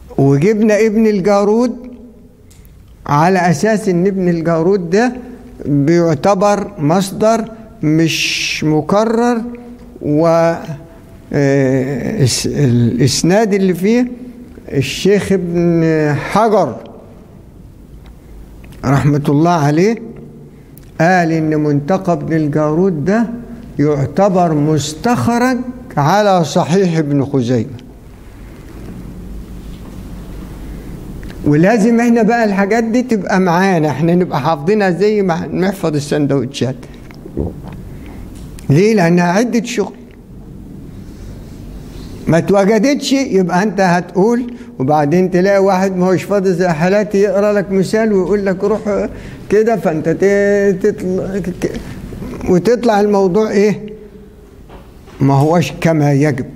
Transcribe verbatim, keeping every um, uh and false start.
وجبنا ابن الجارود على أساس إن ابن الجارود ده بيعتبر مصدر مش مكرر، والإسناد اللي فيه الشيخ ابن حجر رحمة الله عليه قال إن منتقى ابن الجارود ده يعتبر مستخرج على صحيح ابن خزيمة. ولازم احنا بقى الحاجات دي تبقى معانا، احنا نبقى حافظينها زي ما نحفظ السندوتشات. ليه؟ لأنها عدة شغل، ما توجدتش يبقى انت هتقول، وبعدين تلاقي واحد ما هوش فاضي زي حالاتي يقرا لك مثال ويقول لك روح كده، فانت تطلع وتطلع الموضوع ايه؟ ما هوش كما يجب.